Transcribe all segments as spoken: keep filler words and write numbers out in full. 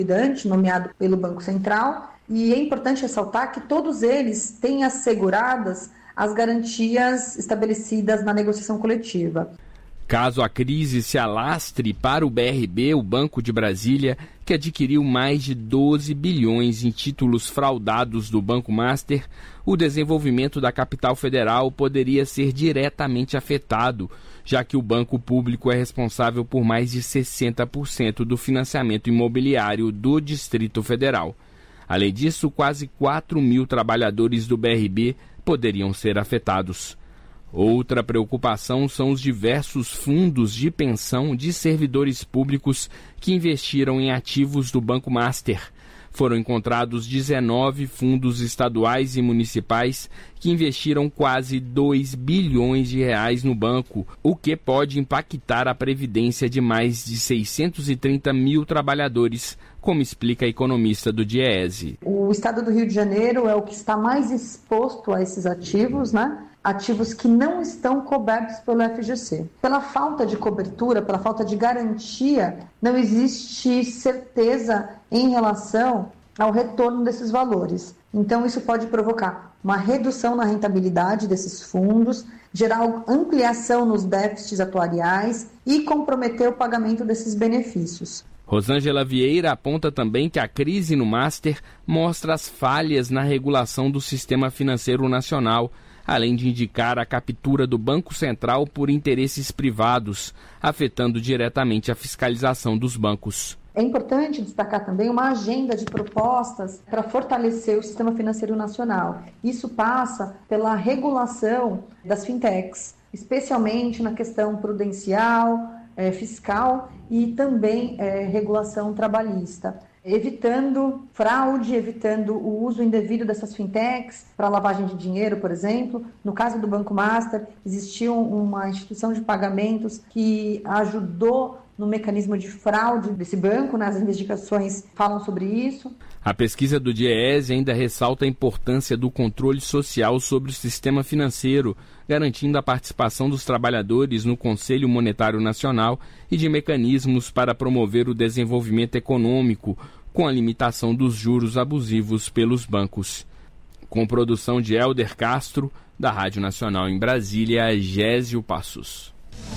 cuidante, nomeado pelo Banco Central, e é importante ressaltar que todos eles têm asseguradas as garantias estabelecidas na negociação coletiva. Caso a crise se alastre para o B R B, o Banco de Brasília, que adquiriu mais de doze bilhões em títulos fraudados do Banco Master, o desenvolvimento da capital federal poderia ser diretamente afetado, já que o banco público é responsável por mais de sessenta por cento do financiamento imobiliário do Distrito Federal. Além disso, quase quatro mil trabalhadores do B R B poderiam ser afetados. Outra preocupação são os diversos fundos de pensão de servidores públicos que investiram em ativos do Banco Master. Foram encontrados dezenove fundos estaduais e municipais que investiram quase dois bilhões de reais no banco, o que pode impactar a previdência de mais de seiscentos e trinta mil trabalhadores, como explica a economista do Diese. O estado do Rio de Janeiro é o que está mais exposto a esses ativos, né? Ativos que não estão cobertos pelo F G C. Pela falta de cobertura, pela falta de garantia, não existe certeza em relação ao retorno desses valores. Então, isso pode provocar uma redução na rentabilidade desses fundos, gerar ampliação nos déficits atuariais e comprometer o pagamento desses benefícios. Rosângela Vieira aponta também que a crise no Master mostra as falhas na regulação do sistema financeiro nacional, além de indicar a captura do Banco Central por interesses privados, afetando diretamente a fiscalização dos bancos. É importante destacar também uma agenda de propostas para fortalecer o sistema financeiro nacional. Isso passa pela regulação das fintechs, especialmente na questão prudencial, é, fiscal e também é, regulação trabalhista, evitando fraude, evitando o uso indevido dessas fintechs para lavagem de dinheiro, por exemplo. No caso do Banco Master, existiu uma instituição de pagamentos que ajudou no mecanismo de fraude desse banco, né? As investigações falam sobre isso. A pesquisa do Diese ainda ressalta a importância do controle social sobre o sistema financeiro, garantindo a participação dos trabalhadores no Conselho Monetário Nacional e de mecanismos para promover o desenvolvimento econômico, com a limitação dos juros abusivos pelos bancos. Com produção de Helder Castro, da Rádio Nacional em Brasília, Gésio Passos.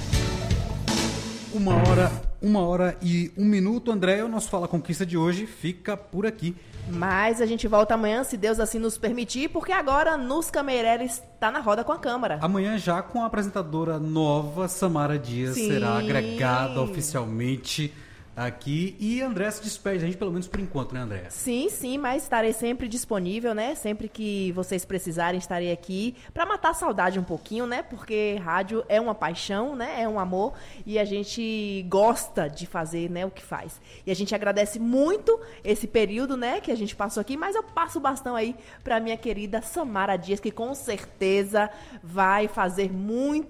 Uma hora, uma hora e um minuto, André, o nosso Fala Conquista de hoje fica por aqui. Mas a gente volta amanhã, se Deus assim nos permitir, porque agora Nusca Meireles está na roda com a Câmara. Amanhã já com a apresentadora nova, Samara Dias, Sim. será agregada oficialmente aqui. E André se despede a gente, pelo menos por enquanto, né, André? Sim, sim, mas estarei sempre disponível, né? Sempre que vocês precisarem, estarei aqui para matar a saudade um pouquinho, né? Porque rádio é uma paixão, né? É um amor e a gente gosta de fazer, né, o que faz. E a gente agradece muito esse período, né, que a gente passou aqui, mas eu passo o bastão aí para minha querida Samara Dias, que com certeza vai fazer muito